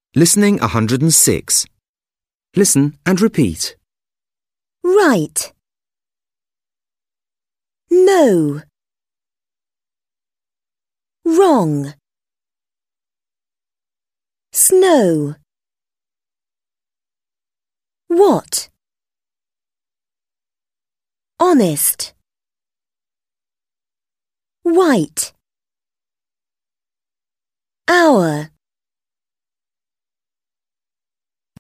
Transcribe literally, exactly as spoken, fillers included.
Listening one hundred six. Listen and repeat. Right. No. Wrong. Snow. What? Honest. White. Hour.